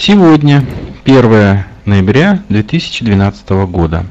Сегодня 1 ноября 2012 года,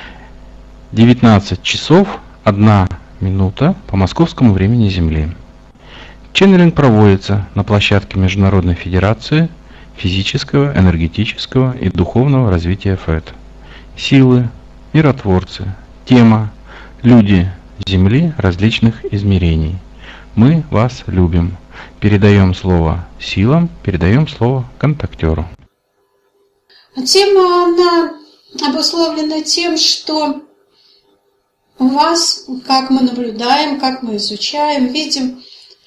19 часов 1 минута по московскому времени Земли. Ченнелинг проводится на площадке Международной Федерации физического, энергетического и духовного развития ФЭТ. Силы, миротворцы, тема «Люди Земли различных измерений». Мы вас любим. Передаем слово силам, передаем слово контактеру. Тема, она обусловлена тем, что у вас, как мы наблюдаем, как мы изучаем, видим,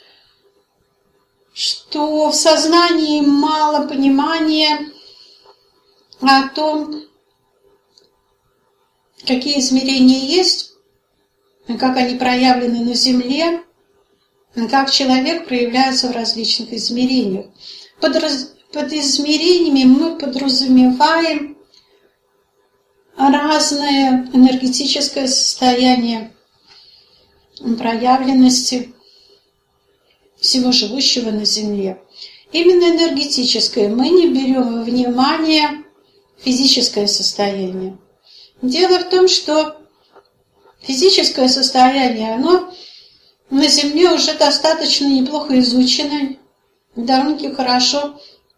что в сознании мало понимания о том, какие измерения есть, как они проявлены на Земле, как человек проявляется в различных измерениях. Под измерениями мы подразумеваем разное энергетическое состояние проявленности всего живущего на Земле. Именно энергетическое. Мы не берем во внимание физическое состояние. Дело в том, что физическое состояние, оно на Земле уже достаточно неплохо изучено, довольно-таки хорошо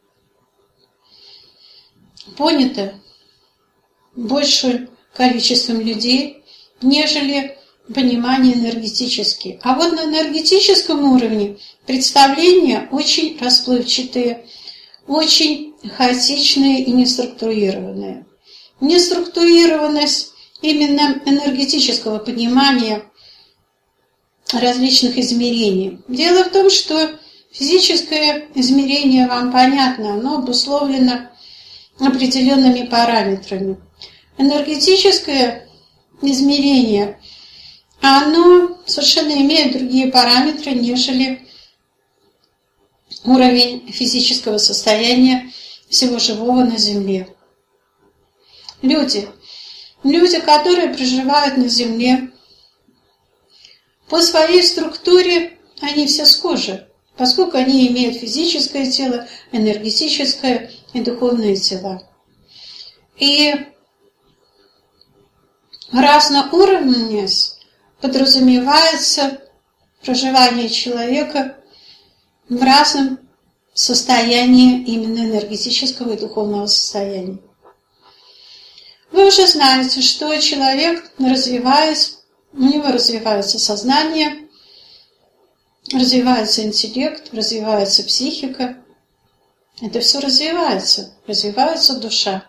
понято большим количеством людей, нежели понимание энергетические. А вот на энергетическом уровне представления очень расплывчатые, очень хаотичные и неструктурированные. Неструктурированность именно энергетического понимания различных измерений. Дело в том, что физическое измерение вам понятно, оно обусловлено определенными параметрами. Энергетическое измерение, оно совершенно имеет другие параметры, нежели уровень физического состояния всего живого на Земле. Люди, которые проживают на Земле, по своей структуре они все схожи, поскольку они имеют физическое тело, энергетическое и духовные тела. И разноуровневость подразумевается проживание человека в разном состоянии именно энергетического и духовного состояния. Вы уже знаете, что человек, развиваясь, у него развивается сознание, развивается интеллект, развивается психика. Это все развивается душа.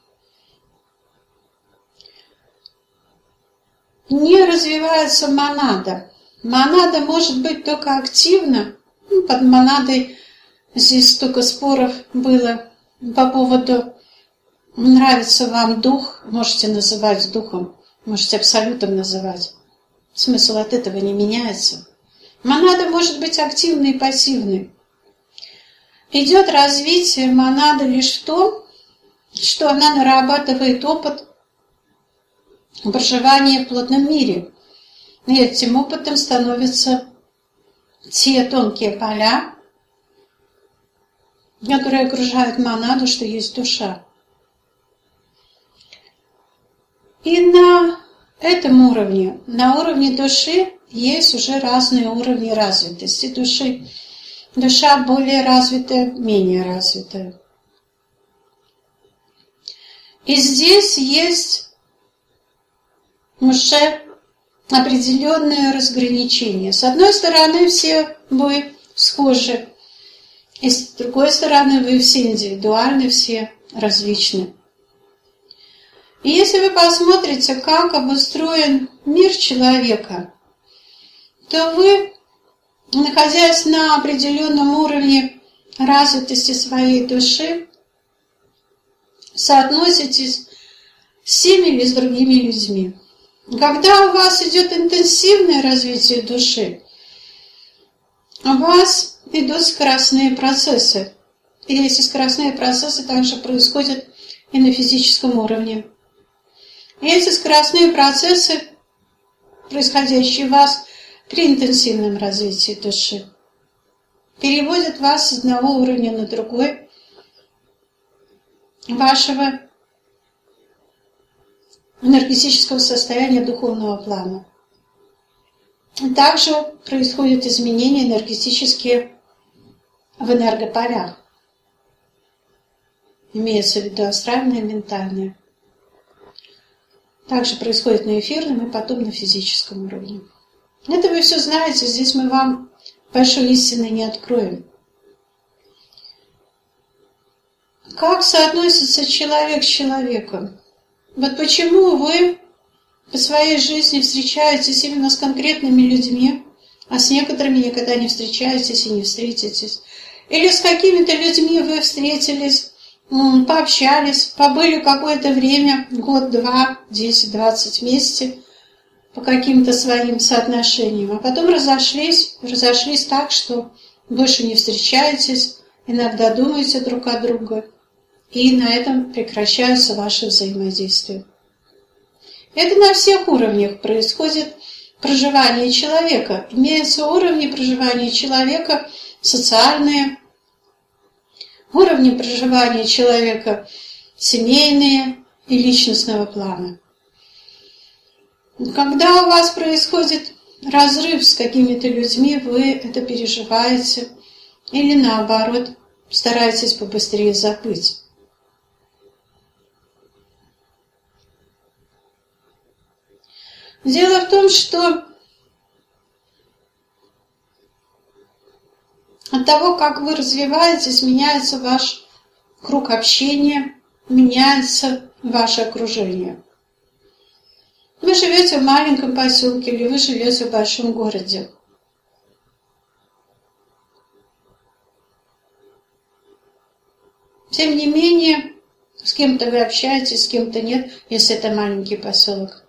Не развивается монада. Монада может быть только активна. Под монадой здесь столько споров было по поводу нравится вам дух, можете называть духом, можете абсолютом называть. Смысл от этого не меняется. Монада может быть активной и пассивной. Идет развитие монады лишь в том, что она нарабатывает опыт проживания в плотном мире. И этим опытом становятся те тонкие поля, которые окружают монаду, что есть душа. И на этом уровне, на уровне души, есть уже разные уровни развитости души. Душа более развитая, менее развитая. И здесь есть уже определенное разграничение. С одной стороны, все вы схожи, и с другой стороны, вы все индивидуальны, все различны. И если вы посмотрите, как обустроен мир человека, то вы, находясь на определенном уровне развитости своей души, соотноситесь с теми или с другими людьми. Когда у вас идет интенсивное развитие души, у вас идут скоростные процессы. И эти скоростные процессы также происходят и на физическом уровне. И эти скоростные процессы, происходящие у вас при интенсивном развитии души, переводят вас с одного уровня на другой вашего энергетического состояния духовного плана. Также происходят изменения энергетические в энергополях. Имеется в виду астральное и ментальное. Также происходит на эфирном и потом на физическом уровне. Это вы все знаете, здесь мы вам большой истины не откроем. Как соотносится человек с человеком? Вот почему вы по своей жизни встречаетесь именно с конкретными людьми, а с некоторыми никогда не встречаетесь и не встретитесь. Или с какими-то людьми вы встретились, пообщались, побыли какое-то время, год, 2, 10, 20 вместе по каким-то своим соотношениям, а потом разошлись так, что больше не встречаетесь, иногда думаете друг о друге, и на этом прекращаются ваши взаимодействия. Это на всех уровнях происходит проживание человека. Имеются уровни проживания человека социальные, уровни проживания человека семейные и личностного плана. Когда у вас происходит разрыв с какими-то людьми, вы это переживаете или наоборот стараетесь побыстрее забыть. Дело в том, что от того, как вы развиваетесь, меняется ваш круг общения, меняется ваше окружение. Вы живете в маленьком поселке или вы живете в большом городе. Тем не менее, с кем-то вы общаетесь, с кем-то нет, если это маленький поселок.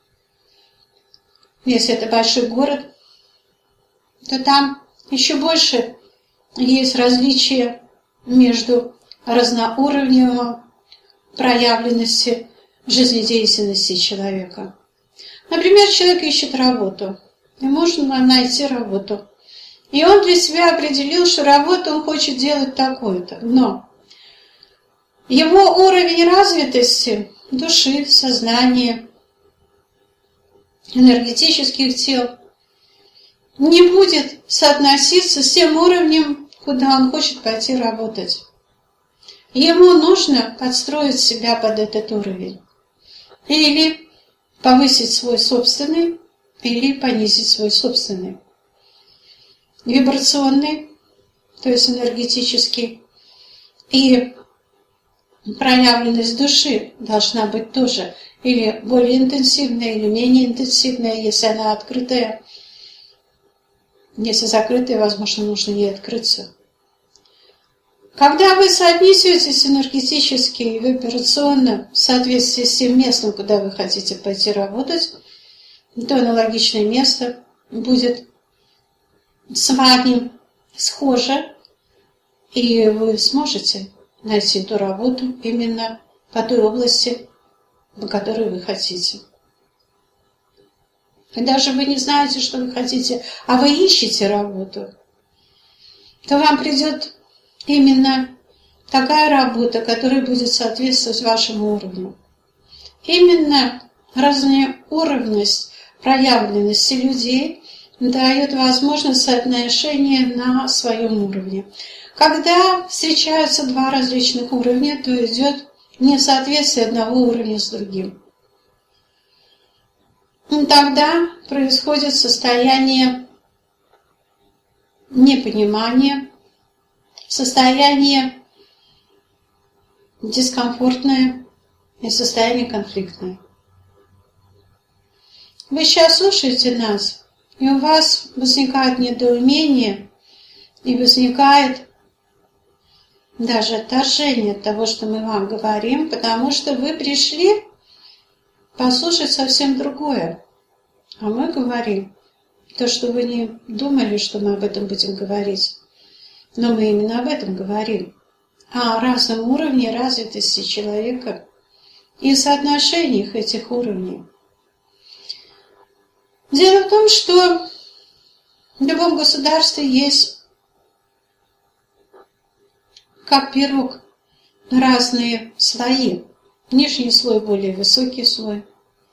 Если это большой город, то там еще больше есть различия между разноуровневой проявленностью жизнедеятельности человека. Например, человек ищет работу, и можно найти работу. И он для себя определил, что работу он хочет делать такую-то. Но его уровень развитости души, сознания, энергетических тел не будет соотноситься с тем уровнем, куда он хочет пойти работать. Ему нужно подстроить себя под этот уровень. Или повысить свой собственный, или понизить свой собственный. Вибрационный, то есть энергетический, и проявленность души должна быть тоже или более интенсивная, или менее интенсивная, если она открытая. Если закрытая, возможно, нужно ей открыться. Когда вы соотнесетесь энергетически и вибрационно в соответствии с тем местом, куда вы хотите пойти работать, то аналогичное место будет с вами схоже, и вы сможете найти эту работу именно по той области, по которой вы хотите. И даже вы не знаете, что вы хотите, а вы ищете работу, то вам придет именно такая работа, которая будет соответствовать вашему уровню. Именно разноуровневость проявленности людей дает возможность соотношения на своем уровне. Когда встречаются два различных уровня, то идет несоответствие одного уровня с другим. И тогда происходит состояние непонимания, состояние дискомфортное и состояние конфликтное. Вы сейчас слушаете нас, и у вас возникает недоумение, и возникает даже отторжение от того, что мы вам говорим, потому что вы пришли послушать совсем другое. А мы говорим то, что вы не думали, что мы об этом будем говорить. Но мы именно об этом говорим. О разном уровне развитости человека и соотношениях этих уровней. Дело в том, что в любом государстве есть как пирог разные слои. Нижний слой более высокий слой.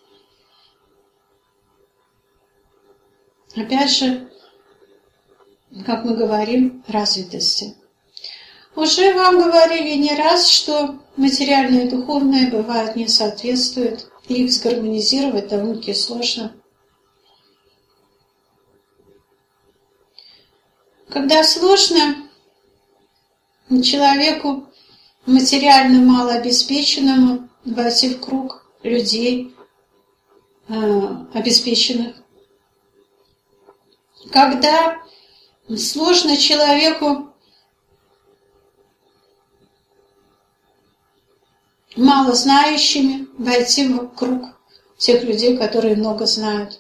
Опять же, как мы говорим, развитости. Уже вам говорили не раз, что материальное и духовное бывает не соответствует, и их сгармонизировать довольно-таки сложно. Когда сложно человеку, материально малообеспеченному, войти в круг людей обеспеченных. Когда сложно человеку мало знающими войти в круг тех людей, которые много знают,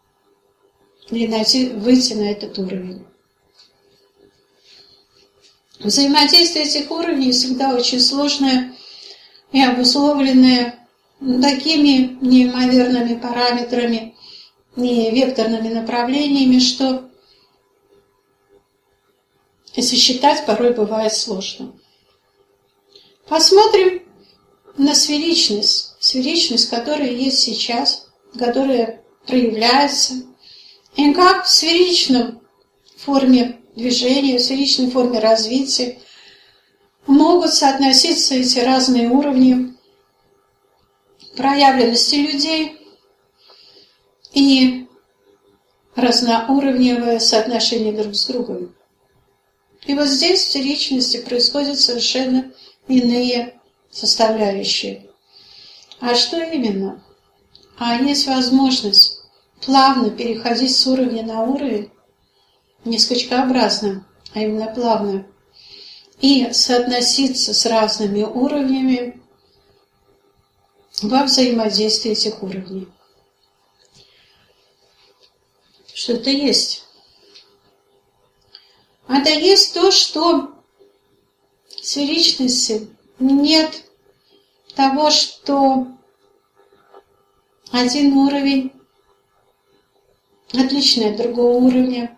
или выйти на этот уровень. Взаимодействие этих уровней всегда очень сложное и обусловленное такими неимоверными параметрами и векторными направлениями, что сосчитать порой бывает сложно. Посмотрим на сферичность, которая есть сейчас, которая проявляется, и как в сферичном форме движения, в сферичной форме развития могут соотноситься эти разные уровни проявленности людей и разноуровневое соотношение друг с другом. И вот здесь в сферичности происходят совершенно иные составляющие. А что именно? А есть возможность плавно переходить с уровня на уровень, не скачкообразно, а именно плавно, и соотноситься с разными уровнями во взаимодействии этих уровней. Что это есть? Это есть то, что в сферичности нет того, что один уровень отличный от другого уровня.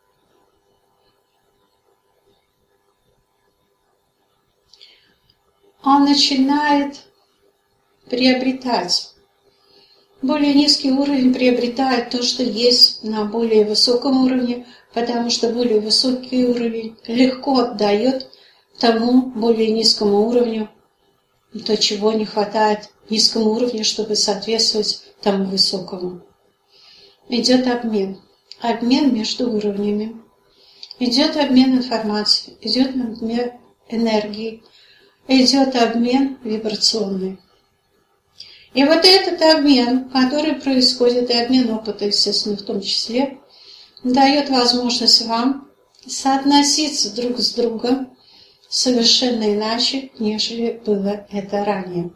Он начинает приобретать. Более низкий уровень приобретает то, что есть на более высоком уровне, потому что более высокий уровень легко отдает тому более низкому уровню то, чего не хватает низкому уровню, чтобы соответствовать тому высокому. Идет обмен. Обмен между уровнями. Идет обмен информацией, идет обмен энергией, идет обмен вибрационный. И вот этот обмен, который происходит, и обмен опыта, естественно, в том числе, дает возможность вам соотноситься друг с другом совершенно иначе, нежели было это ранее.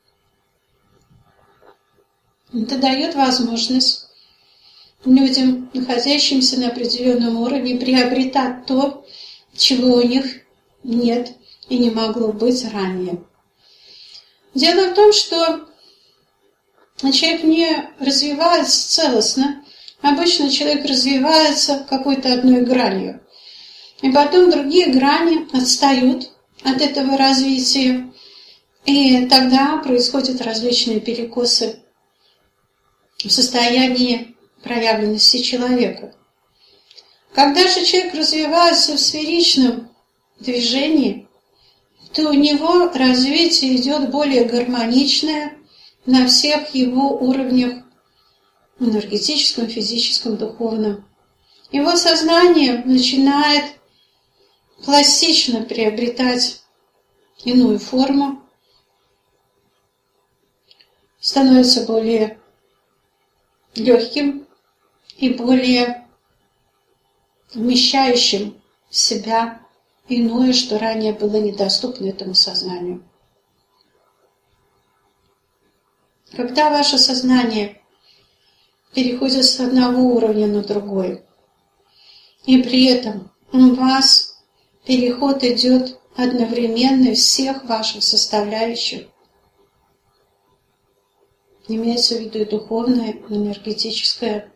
Это дает возможность людям, находящимся на определенном уровне, приобретать то, чего у них нет и не могло быть ранее. Дело в том, что человек не развивается целостно. Обычно человек развивается какой-то одной гранью. И потом другие грани отстают от этого развития. И тогда происходят различные перекосы в состоянии проявленности человека. Когда же человек развивается в сферичном движении, то у него развитие идет более гармоничное на всех его уровнях: энергетическом, физическом, духовном. Его сознание начинает пластично приобретать иную форму, становится более легким и более вмещающим в себя иное, что ранее было недоступно этому сознанию. Когда ваше сознание переходит с одного уровня на другой, и при этом у вас переход идет одновременно всех ваших составляющих, имеется в виду и духовное, и энергетическое,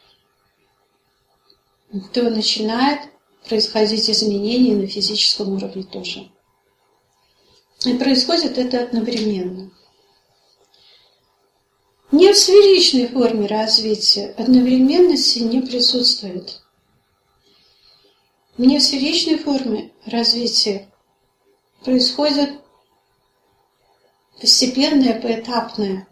то начинает происходить изменения на физическом уровне тоже. И происходит это одновременно. Не в сферичной форме развития одновременности не присутствует. Не в сферичной форме развития происходит постепенное, поэтапное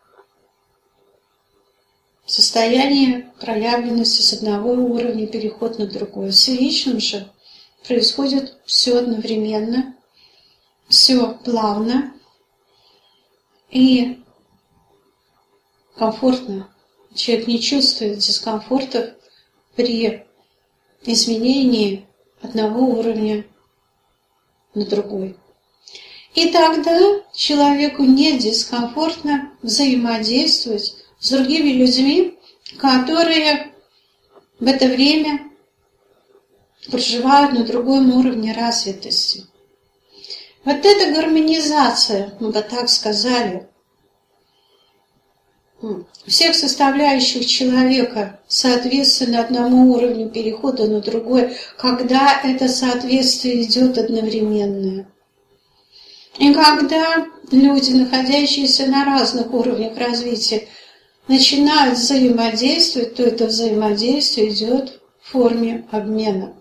состояние проявленности с одного уровня, переход на другой. В сферичном же происходит все одновременно, все плавно и комфортно. Человек не чувствует дискомфорта при изменении одного уровня на другой. И тогда человеку не дискомфортно взаимодействовать с другими людьми, которые в это время проживают на другом уровне развитости. Вот эта гармонизация, мы бы так сказали, всех составляющих человека соответственно одному уровню перехода на другой, когда это соответствие идет одновременно. И когда люди, находящиеся на разных уровнях развития, начинают взаимодействовать, то это взаимодействие идет в форме обмена.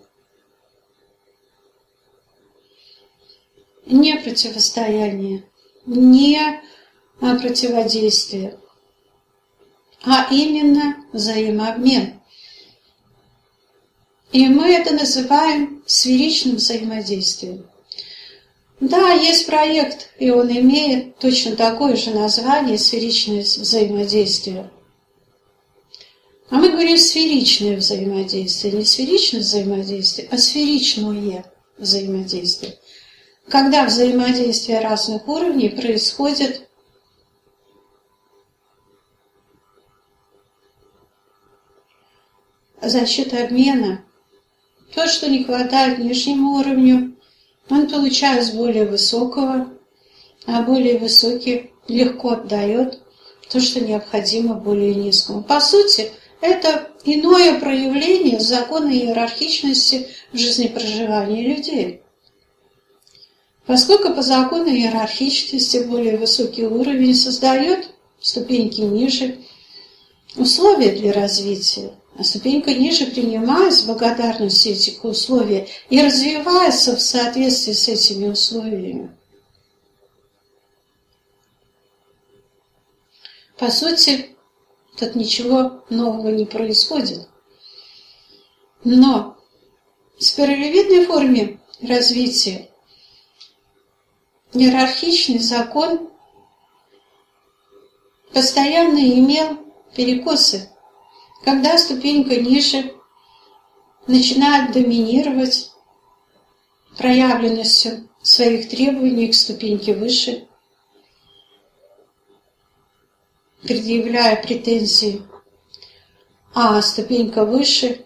Не противостояние, не противодействие, а именно взаимообмен. И мы это называем сферичным взаимодействием. Да, есть проект, и он имеет точно такое же название — сферичное взаимодействие. А мы говорим сферичное взаимодействие, не сферичное взаимодействие, а сферичное взаимодействие. Когда взаимодействие разных уровней происходит за счет обмена. То, что не хватает нижнему уровню, он получает с более высокого, а более высокий легко отдает то, что необходимо более низкому. По сути, это иное проявление закона иерархичности в жизнепроживании людей. Поскольку по закону иерархичности более высокий уровень создает ступеньки ниже условия для развития, а ступенька ниже принимает с благодарностью эти условия и развивается в соответствии с этими условиями. По сути, тут ничего нового не происходит. Но в спиралевидной форме развития иерархичный закон постоянно имел перекосы, когда ступенька ниже начинает доминировать проявленностью своих требований к ступеньке выше, предъявляя претензии, а ступенька выше,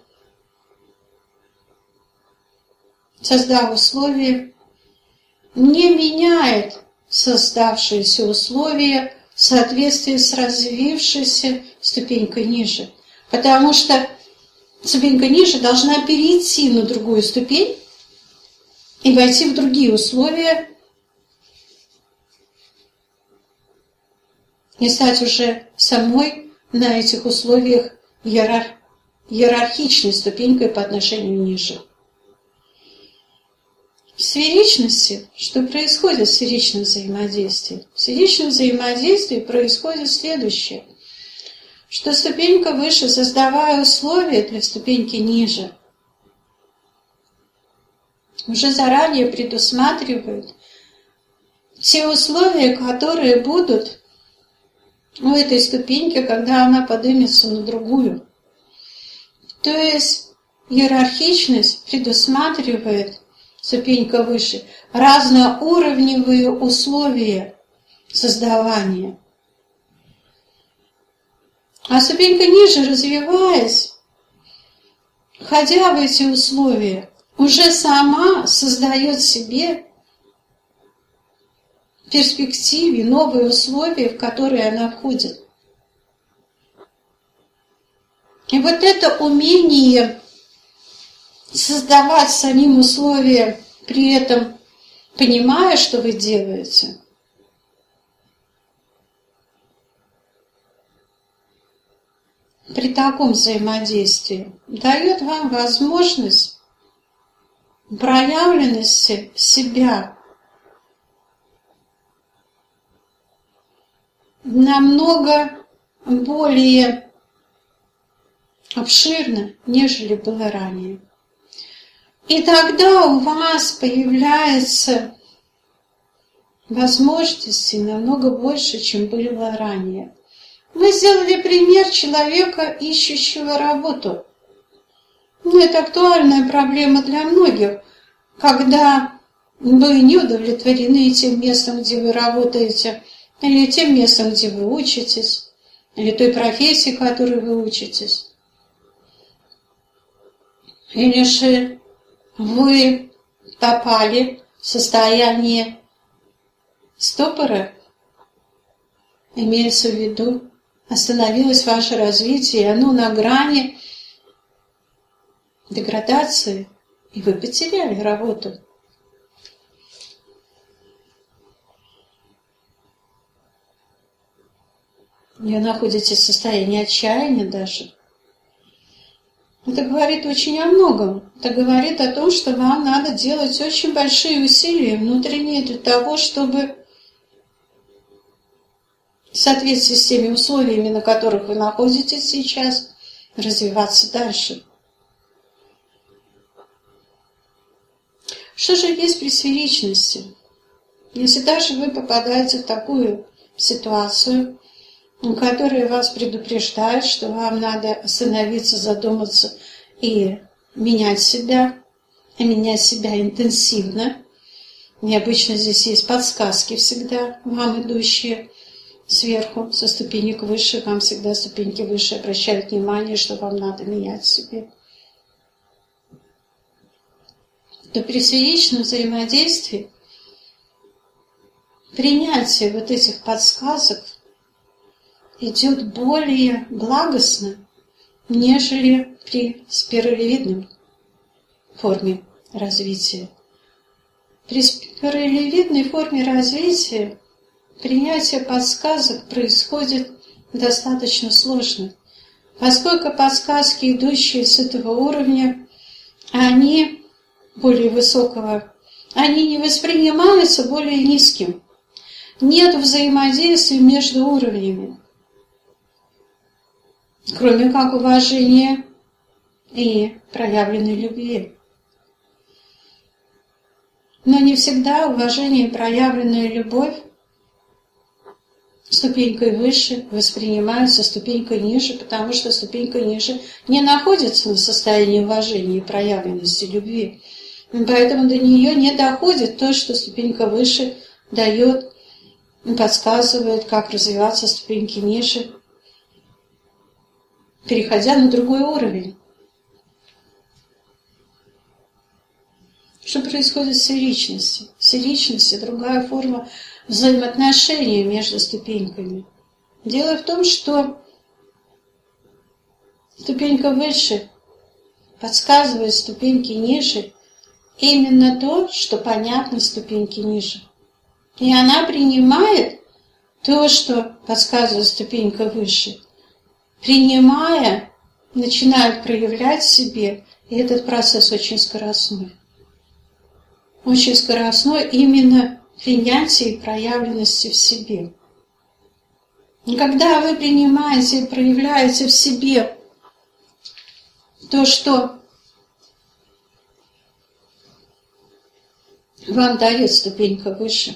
создав условия, не меняет создавшиеся условия в соответствии с развившейся ступенькой ниже. Потому что ступенька ниже должна перейти на другую ступень и войти в другие условия и стать уже самой на этих условиях иерархичной ступенькой по отношению ниже. В сферичности, что происходит в сферичном взаимодействии? В сферичном взаимодействии происходит следующее, что ступенька выше, создавая условия для ступеньки ниже, уже заранее предусматривает те условия, которые будут у этой ступеньки, когда она поднимется на другую. То есть иерархичность предусматривает, ступенька выше, разноуровневые условия создавания. А ступенька ниже, развиваясь, входя в эти условия, уже сама создает себе в перспективе новые условия, в которые она входит. И вот это умение создавать самим условия, при этом понимая, что вы делаете, при таком взаимодействии дает вам возможность проявленности себя намного более обширно, нежели было ранее. И тогда у вас появляется возможностей намного больше, чем было ранее. Вы сделали пример человека, ищущего работу. Это актуальная проблема для многих, когда вы не удовлетворены тем местом, где вы работаете, или тем местом, где вы учитесь, или той профессией, которой вы учитесь. Или же вы попали в состояние стопора, имеется в виду, остановилось ваше развитие, и оно на грани деградации, и вы потеряли работу. Вы находитесь в состоянии отчаяния даже. Это говорит очень о многом. Это говорит о том, что вам надо делать очень большие усилия внутренние для того, чтобы в соответствии с теми условиями, на которых вы находитесь сейчас, развиваться дальше. Что же есть при сферичности? Если даже вы попадаете в такую ситуацию, которая вас предупреждает, что вам надо остановиться, задуматься и менять себя интенсивно. Необычно здесь есть подсказки всегда, вам идущие сверху, со ступенек выше, вам всегда ступеньки выше обращают внимание, что вам надо менять в себе. То при сферичном взаимодействии принятие вот этих подсказок идет более благостно, нежели при спиралевидной форме развития. При спиралевидной форме развития принятие подсказок происходит достаточно сложно, поскольку подсказки, идущие с этого уровня, они более высокого, они не воспринимаются более низким. Нет взаимодействия между уровнями, кроме как уважения и проявленной любви. Но не всегда уважение и проявленная любовь ступенькой выше воспринимаются ступенькой ниже, потому что ступенька ниже не находится в состоянии уважения и проявленности любви. Поэтому до нее не доходит то, что ступенька выше дает, подсказывает, как развиваться ступеньки ниже, переходя на другой уровень. Что происходит в сферичности? В сферичности другая форма взаимоотношений между ступеньками. Дело в том, что ступенька выше подсказывает ступеньке ниже именно то, что понятно ступеньке ниже. И она принимает то, что подсказывает ступенька выше. Принимая, начинает проявлять в себе, и этот процесс очень скоростной. Очень скоростной именно принятие и проявленности в себе. И когда вы принимаете и проявляете в себе то, что вам дает ступенька выше,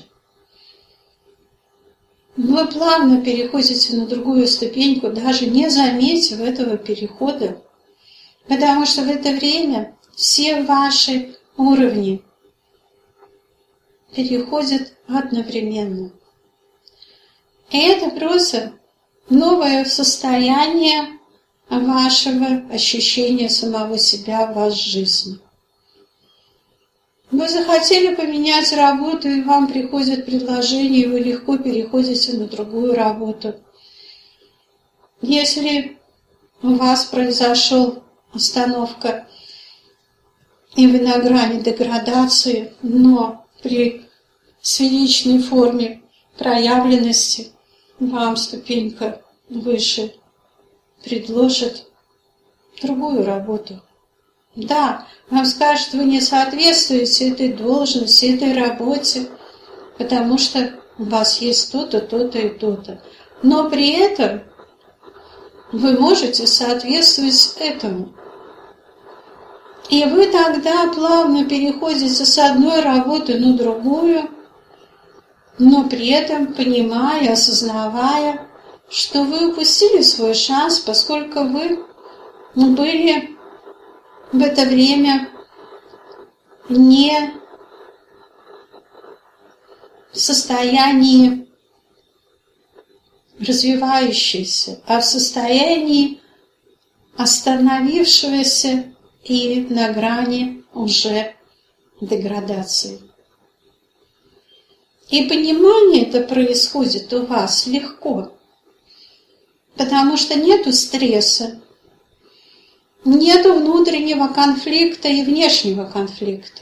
вы плавно переходите на другую ступеньку, даже не заметив этого перехода, потому что в это время все ваши уровни переходят одновременно. И это просто новое состояние вашего ощущения самого себя в вашей жизни. Вы захотели поменять работу, и вам приходит предложение, и вы легко переходите на другую работу. Если у вас произошла остановка, и вы на грани деградации, но при сферичной форме проявленности, вам ступенька выше предложит другую работу. Да, вам скажут, вы не соответствуете этой должности, этой работе, потому что у вас есть то-то, то-то и то-то. Но при этом вы можете соответствовать этому. И вы тогда плавно переходите с одной работы на другую, но при этом понимая, осознавая, что вы упустили свой шанс, поскольку вы были в это время не в состоянии развивающейся, а в состоянии остановившегося и на грани уже деградации. И понимание это происходит у вас легко, потому что нету стресса, нету внутреннего конфликта и внешнего конфликта,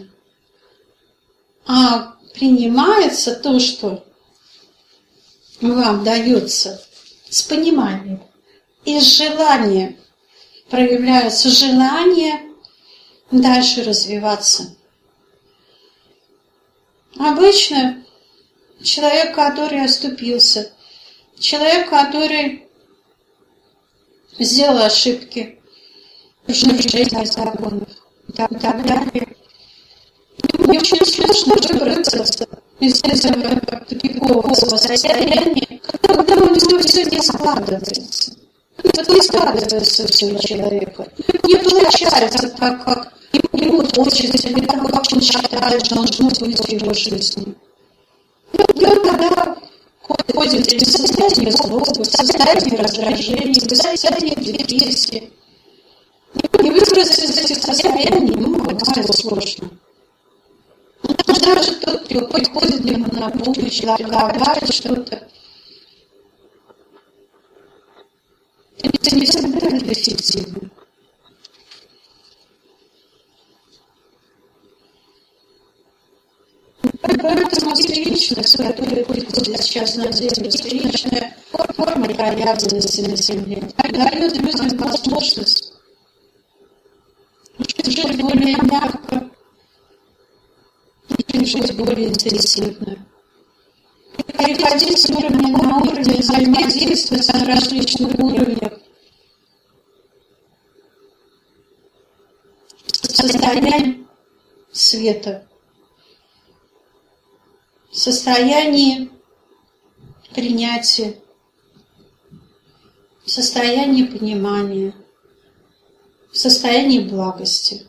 а принимается то, что вам дается с пониманием, и с желанием, проявляется желание дальше развиваться. Обычно человек, который оступился, человек, который сделал ошибки, нарушение законов и так далее, мне очень сложно выбраться из этого тупикового состояния, когда у него все не складывается. Вот не складывается все у человека. Не получается так, как ему хочется, или так, как он считает, должно быть в его жизни. И он тогда входит в состояние злобы, в состояние раздражения, в состояние депрессии. И выбраться из этих состояний ему бывает сложно. Даже тот, кто приходит ему на помощь, говорит что-то, это не всегда эффективно. Поэтому сферичность, которая приходит сейчас на Землю, сферичная форма проявленности на Земле, дает людям возможность жить более мягко, жить более интенсивно. Переходить с уровня на уровень, взаимодействовать на различных уровнях. Состояние света, состояние принятия, состояние понимания, состояние благости.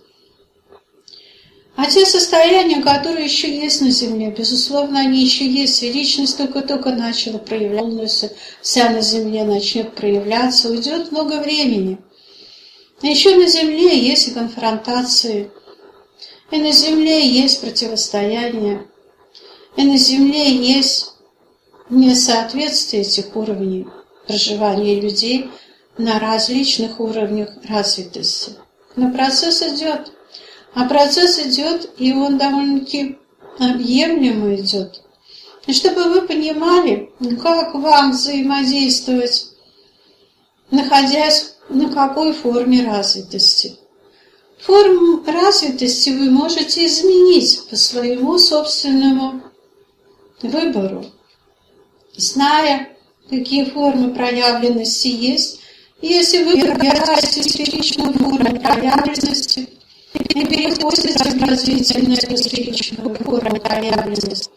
А те состояния, которые еще есть на Земле, безусловно, они еще есть. Величность только-только начала проявляться, вся на Земле начнет проявляться, уйдет много времени. А еще на Земле есть и конфронтации, и на Земле есть противостояние, и на Земле есть несоответствие этих уровней проживания людей на различных уровнях развитости. Но процесс идет. А процесс идет, и он довольно-таки объемлемо идет. И чтобы вы понимали, как вам взаимодействовать, находясь на какой форме развитости. Форму развитости вы можете изменить по своему собственному выбору, зная, какие формы проявленности есть. И если вы выбираете сферичную форму проявленности, и переходите в развитие сферичную форму проявленности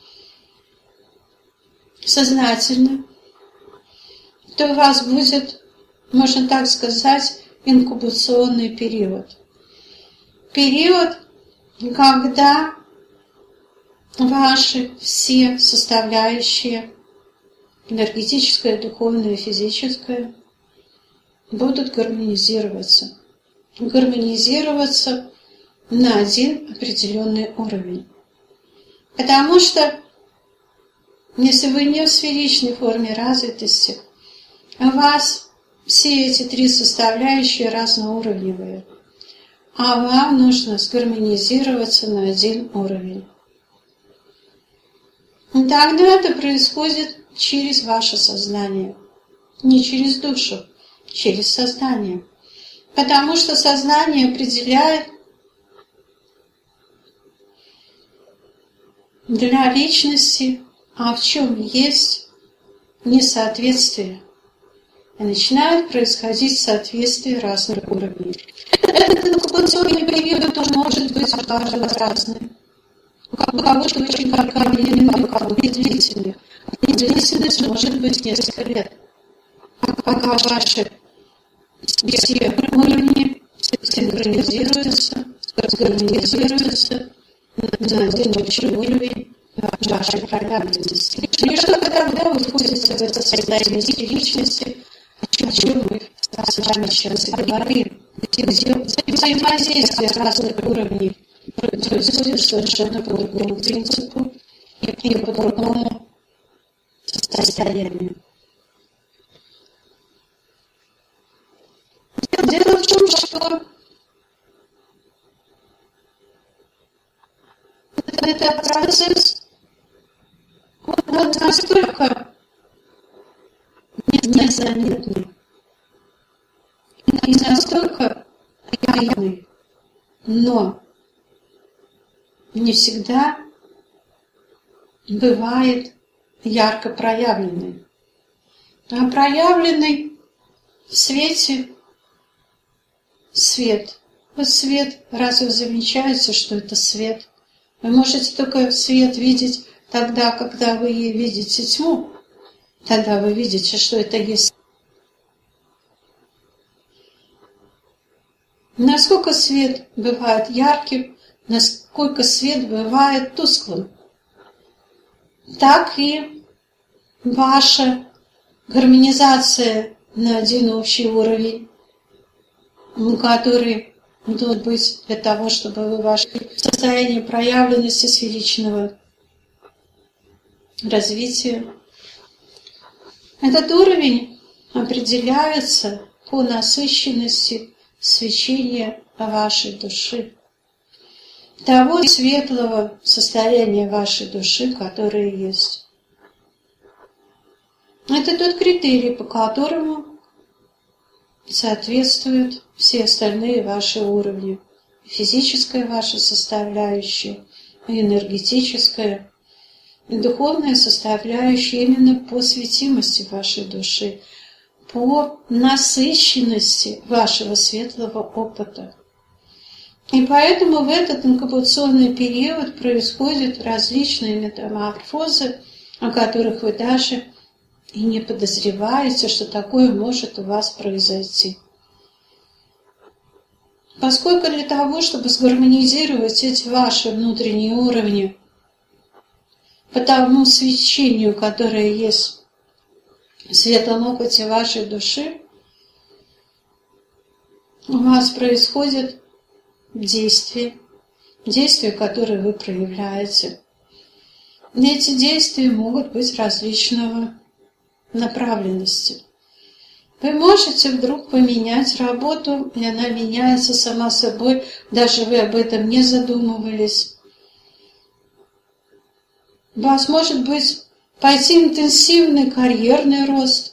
сознательно, то у вас будет, можно так сказать, инкубационный период. Период, когда ваши все составляющие, энергетическое, духовное, физическое, будут гармонизироваться. Гармонизироваться на один определенный уровень. Потому что, если вы не в сферичной форме развитости, у вас все эти три составляющие разноуровневые, а вам нужно сгармонизироваться на один уровень. Тогда это происходит через ваше сознание. Не через душу, через сознание. Потому что сознание определяет для личности, а в чем есть несоответствие. И начинает происходить соответствие разных уровней. Этот инкубационный период тоже может быть у каждого разный. У кого-то очень кратковременный, у кого-то длительный. И длительность может быть несколько лет. Пока ваши все уровни синхронизируются, гармонизируются на один общий уровень вашей проявленности. И что-то тогда вы входите в это состояние личности, о чем мы с вами сейчас и говорим. Где взаимодействие разных уровней происходит совершенно по другому принципу и по другому состоянию. Дело в том, что этот процесс настолько незаметный и настолько тайный, но не всегда бывает ярко проявленный. А проявленный в свете свет. Вот свет, разве вы замечаете, что это свет? Вы можете только свет видеть тогда, когда вы видите тьму. Тогда вы видите, что это есть. Насколько свет бывает ярким, насколько свет бывает тусклым, так и ваша гармонизация на один общий уровень, который должен быть для того, чтобы вы вошли в состояние проявленности сферичного развития. Этот уровень определяется по насыщенности свечения вашей души, того светлого состояния вашей души, которое есть. Это тот критерий, по которому соответствуют все остальные ваши уровни. Физическая ваша составляющая, энергетическая, и духовная составляющая именно по светимости вашей души, по насыщенности вашего светлого опыта. И поэтому в этот инкубационный период происходят различные метаморфозы, о которых вы даже и не подозреваете, что такое может у вас произойти. Поскольку для того, чтобы сгармонизировать эти ваши внутренние уровни по тому свечению, которое есть в светлом опыте вашей души, у вас происходит действия, которые вы проявляете. И эти действия могут быть различного направленности. Вы можете вдруг поменять работу, и она меняется сама собой, даже вы об этом не задумывались. У вас может быть пойти интенсивный карьерный рост.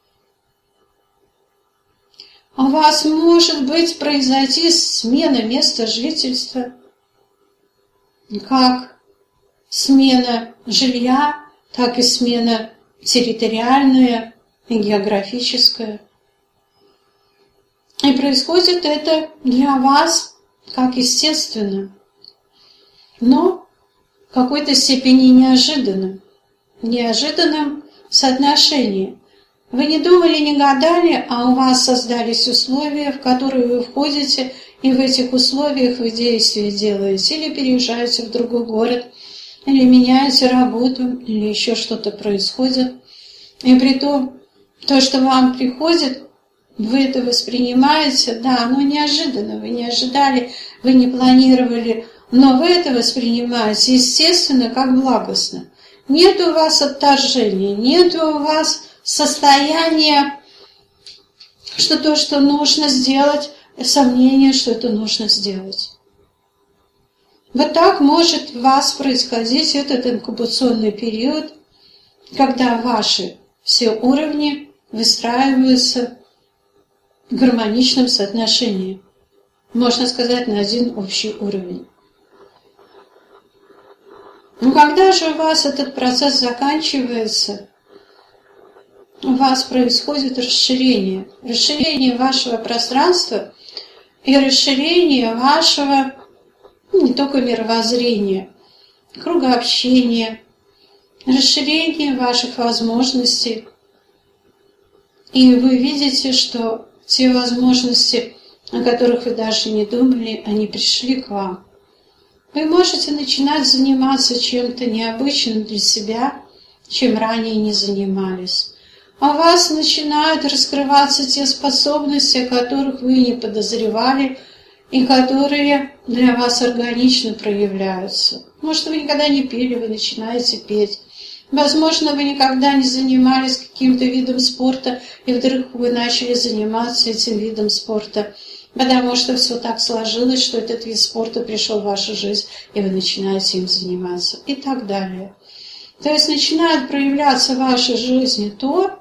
У вас может быть произойти смена места жительства, как смена жилья, так и смена территориальная и географическая. И происходит это для вас как естественно, но в какой-то степени неожиданном соотношении. Вы не думали, не гадали, а у вас создались условия, в которые вы входите, и в этих условиях вы действия делаете, или переезжаете в другой город, или меняете работу, или еще что-то происходит. И при том, то, что вам приходит, вы это воспринимаете, да, оно неожиданно, вы не ожидали, вы не планировали, но вы это воспринимаете, естественно, как благостно. Нет у вас отторжения, нет у вас состояния, что то, что нужно сделать, сомнения, что это нужно сделать. Вот так может у вас происходить этот инкубационный период, когда ваши все уровни выстраиваются в гармоничном соотношении. Можно сказать, на один общий уровень. Но когда же у вас этот процесс заканчивается, у вас происходит расширение. Расширение вашего пространства и расширение вашего не только мировоззрения, круга общения, расширение ваших возможностей. И вы видите, что те возможности, о которых вы даже не думали, они пришли к вам. Вы можете начинать заниматься чем-то необычным для себя, чем ранее не занимались. А у вас начинают раскрываться те способности, о которых вы не подозревали, и которые для вас органично проявляются. Может, вы никогда не пели, вы начинаете петь. Возможно, вы никогда не занимались каким-то видом спорта, и вдруг вы начали заниматься этим видом спорта, потому что все так сложилось, что этот вид спорта пришел в вашу жизнь, и вы начинаете им заниматься, и так далее. То есть начинает проявляться в вашей жизни то,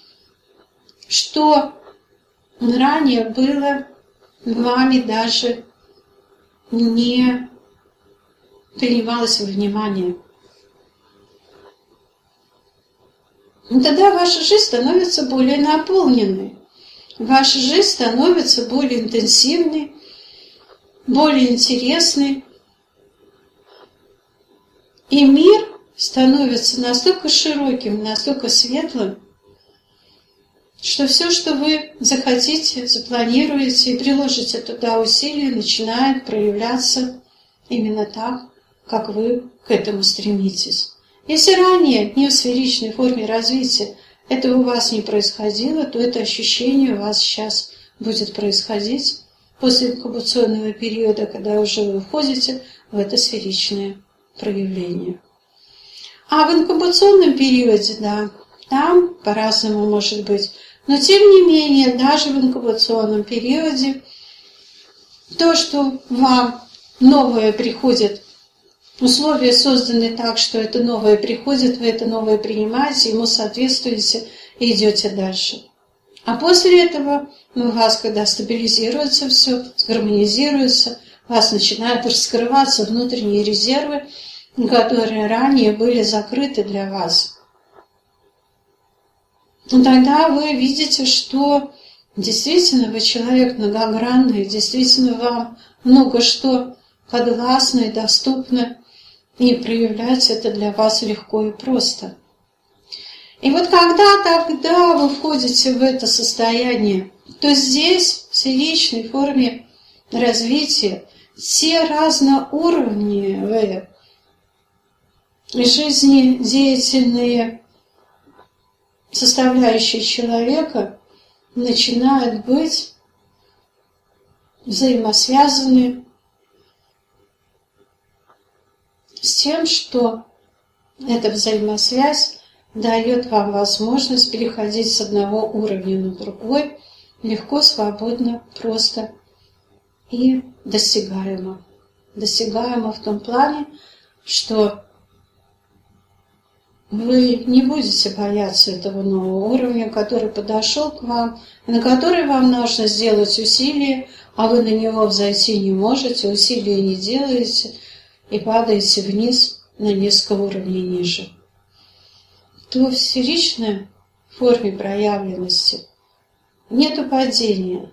что ранее было вами даже не принималось во внимание. И тогда ваша жизнь становится более наполненной. Ваша жизнь становится более интенсивной, более интересной. И мир становится настолько широким, настолько светлым, что все, что вы захотите, запланируете и приложите туда усилия, начинает проявляться именно так, как вы к этому стремитесь. Если ранее, не в сферичной форме развития, этого у вас не происходило, то это ощущение у вас сейчас будет происходить после инкубационного периода, когда уже вы входите в это сферичное проявление. А в инкубационном периоде, да, там по-разному может быть. Но тем не менее, даже в инкубационном периоде, то, что вам новое приходит, условия созданы так, что это новое приходит, вы это новое принимаете, ему соответствуете и идете дальше. А после этого у вас, когда стабилизируется все, сгармонизируется, у вас начинают раскрываться внутренние резервы, которые ранее были закрыты для вас. И тогда вы видите, что действительно вы человек многогранный, действительно вам много что подвластно и доступно, и проявлять это для вас легко и просто. И вот тогда вы входите в это состояние, то здесь, в сферичной форме развития, те разноуровневые жизнедеятельные составляющие человека начинают быть взаимосвязаны с тем, что эта взаимосвязь дает вам возможность переходить с одного уровня на другой легко, свободно, просто и достигаемо. Достигаемо в том плане, что вы не будете бояться этого нового уровня, который подошел к вам, на который вам нужно сделать усилия, а вы на него взойти не можете, усилия не делаете и падаете вниз на несколько уровней ниже. То в сферичной форме проявленности нету падения,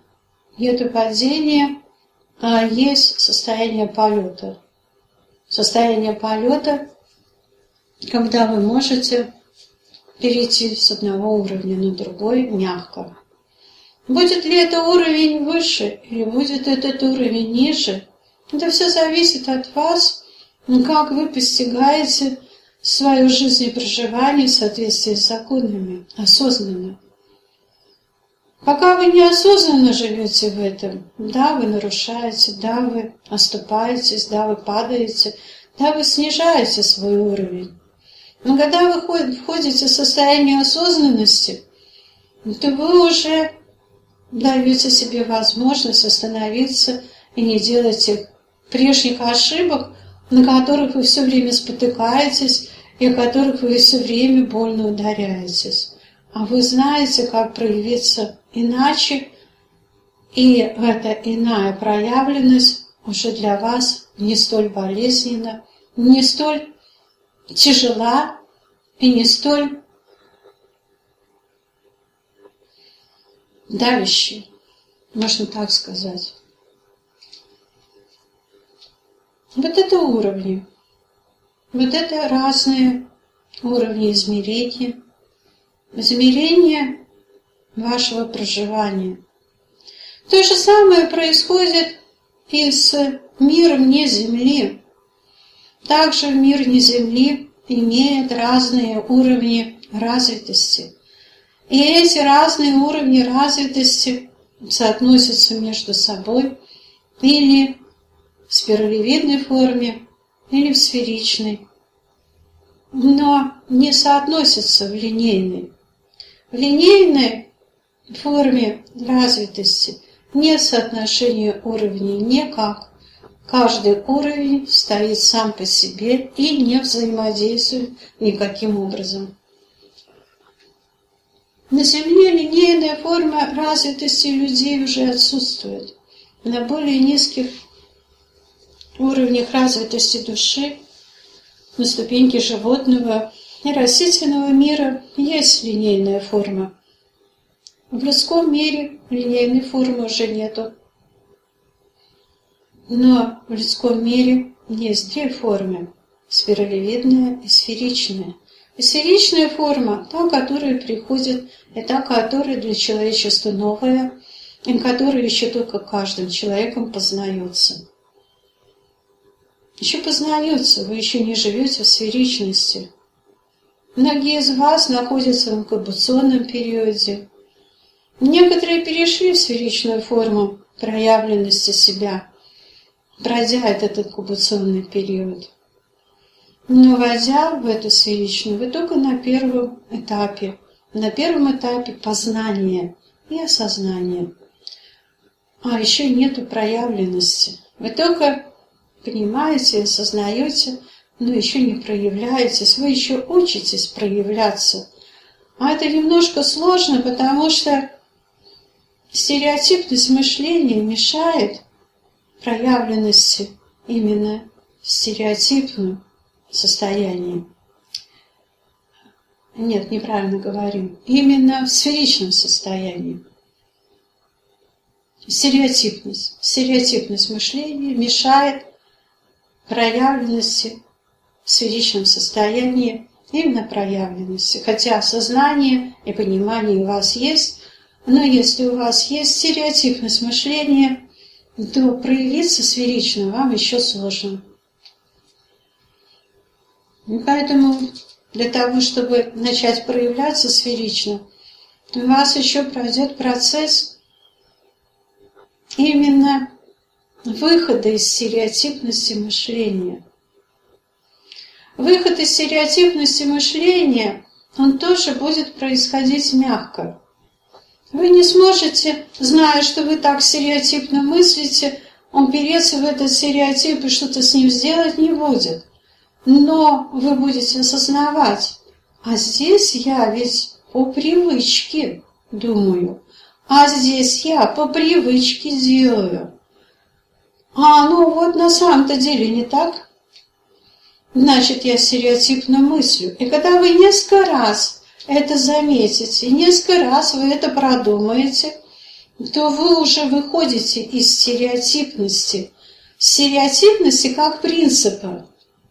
а есть состояние полета. Состояние полета, когда вы можете перейти с одного уровня на другой мягко. Будет ли это уровень выше или будет этот уровень ниже, это все зависит от вас, как вы постигаете свою жизнь и проживание в соответствии с законами, осознанно. Пока вы неосознанно живете в этом, да, вы нарушаете, да, вы оступаетесь, да, вы падаете, да, вы снижаете свой уровень. Но когда вы входите в состояние осознанности, то вы уже даете себе возможность остановиться и не делать тех прежних ошибок, на которых вы все время спотыкаетесь и о которых вы все время больно ударяетесь. А вы знаете, как проявиться иначе, и эта иная проявленность уже для вас не столь болезненна, не столь тяжела и не столь давящая, можно так сказать. Вот это уровни. Вот это разные уровни измерения. Измерение вашего проживания. То же самое происходит и с миром не Земли. Также мир не Земли имеет разные уровни развитости. И эти разные уровни развитости соотносятся между собой или в спиралевидной форме, или в сферичной, но не соотносятся в линейной. В линейной форме развитости нет соотношения уровней никак. Каждый уровень стоит сам по себе и не взаимодействует никаким образом. На Земле линейная форма развитости людей уже отсутствует. На более низких уровнях развитости души, на ступеньке животного и растительного мира есть линейная форма. В людском мире линейной формы уже нету. Но в людском мире есть две формы – спиралевидная и сферичная. И сферичная форма – та, которая приходит, и та, которая для человечества новая, и которая еще только каждым человеком познается. Еще познается, вы еще не живете в сферичности. Многие из вас находятся в инкубационном периоде. Некоторые перешли в сферичную форму проявленности себя, пройдя этот инкубационный период. Но войдя в эту сферичную, вы только на первом этапе познания и осознания. А еще нету проявленности. Вы только понимаете, осознаете, но еще не проявляетесь, вы еще учитесь проявляться. А это немножко сложно, потому что стереотипность мышления мешает проявленности именно в стереотипном состоянии. Нет, неправильно говорю. Именно в сферичном состоянии. Стереотипность мышления мешает проявленности в сферичном состоянии, именно проявленности. Хотя сознание и понимание у вас есть, но если у вас есть стереотипность мышления, то проявиться сферично вам еще сложно. И поэтому для того, чтобы начать проявляться сферично, у вас еще пройдет процесс именно выхода из стереотипности мышления. Выход из стереотипности мышления, он тоже будет происходить мягко. Вы не сможете, зная, что вы так стереотипно мыслите, упереться в этот стереотип и что-то с ним сделать не будет. Но вы будете осознавать, а здесь я ведь по привычке думаю, а здесь я по привычке делаю. Ну вот на самом-то деле не так. Значит, я стереотипно мыслю. И когда вы несколько раз это заметите, несколько раз вы это продумаете, то вы уже выходите из стереотипности. Стереотипности как принципа.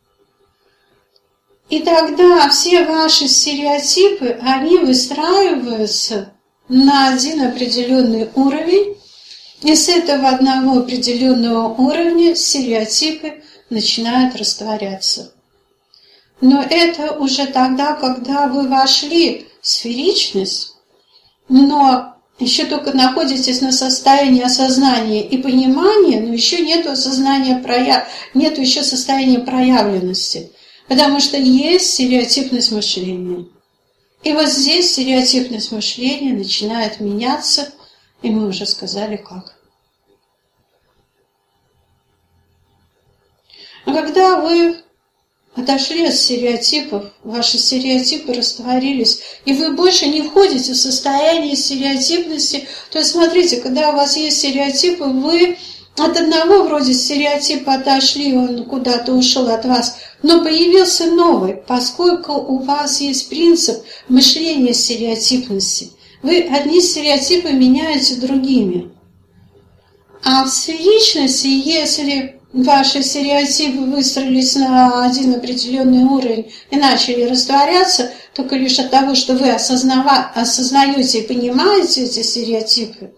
И тогда все ваши стереотипы, они выстраиваются на один определенный уровень, и с этого одного определенного уровня стереотипы начинают растворяться. Но это уже тогда, когда вы вошли в сферичность, но еще только находитесь на состоянии осознания и понимания, но еще нет осознания, нет еще состояния проявленности, потому что есть стереотипность мышления. И вот здесь стереотипность мышления начинает меняться, и мы уже сказали как. А когда когда вы отошли от стереотипов, ваши стереотипы растворились, и вы больше не входите в состояние стереотипности. То есть, смотрите, когда у вас есть стереотипы, вы от одного вроде стереотипа отошли, он куда-то ушел от вас, но появился новый, поскольку у вас есть принцип мышления стереотипности. Вы одни стереотипы меняете другими. А в сферичности, если ваши стереотипы выстроились на один определенный уровень и начали растворяться, только лишь от того, что вы осознаете и понимаете эти стереотипы,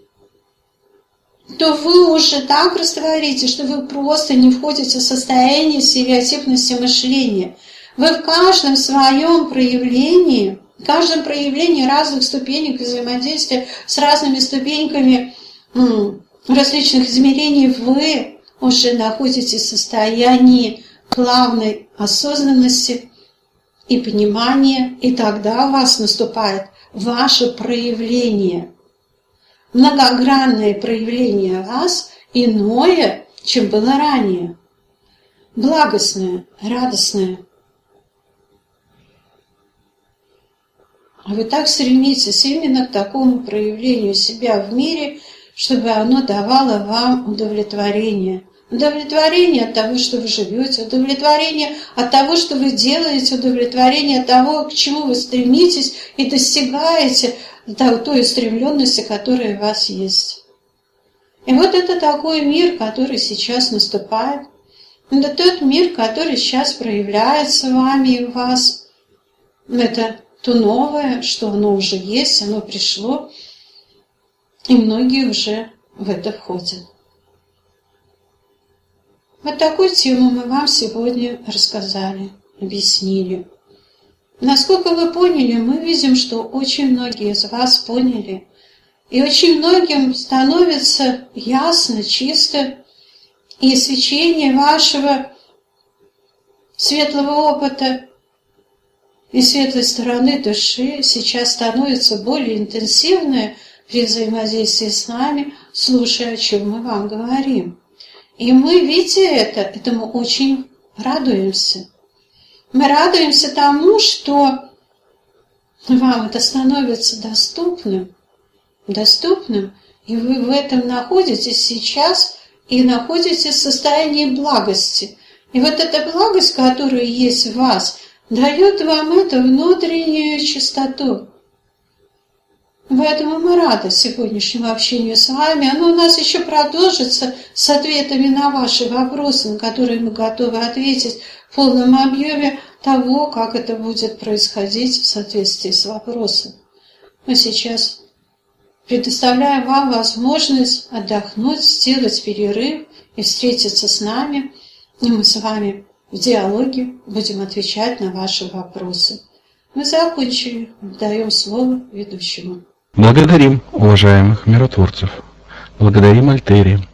то вы уже так растворите, что вы просто не входите в состояние стереотипности мышления. Вы в каждом своем проявлении, разных ступенек взаимодействия с разными ступеньками различных измерений, вы уже находитесь в состоянии плавной осознанности и понимания, и тогда у вас наступает ваше проявление. Многогранное проявление вас, иное, чем было ранее. Благостное, радостное. А вы так стремитесь именно к такому проявлению себя в мире, чтобы оно давало вам удовлетворение. Удовлетворение от того, что вы живете, удовлетворение от того, что вы делаете, удовлетворение от того, к чему вы стремитесь и достигаете той устремленности, которая у вас есть. И вот это такой мир, который сейчас наступает. Это тот мир, который сейчас проявляется вами и у вас. Это то новое, что оно уже есть, оно пришло, и многие уже в это входят. Вот такую тему мы вам сегодня рассказали, объяснили. Насколько вы поняли, мы видим, что очень многие из вас поняли, и очень многим становится ясно, чисто, и свечение вашего светлого опыта и светлой стороны души сейчас становится более интенсивное при взаимодействии с нами, слушая, о чем мы вам говорим. И мы, видя это, этому очень радуемся. Мы радуемся тому, что вам это становится доступным, и вы в этом находитесь сейчас и находитесь в состоянии благости. И вот эта благость, которая есть в вас, дает вам эту внутреннюю чистоту. Поэтому мы рады сегодняшнему общению с вами. Оно у нас еще продолжится с ответами на ваши вопросы, на которые мы готовы ответить в полном объеме того, как это будет происходить в соответствии с вопросом. Мы сейчас предоставляем вам возможность отдохнуть, сделать перерыв и встретиться с нами. И мы с вами в диалоге будем отвечать на ваши вопросы. Мы закончили. Даем слово ведущему. Благодарим уважаемых миротворцев. Благодарим Альтери.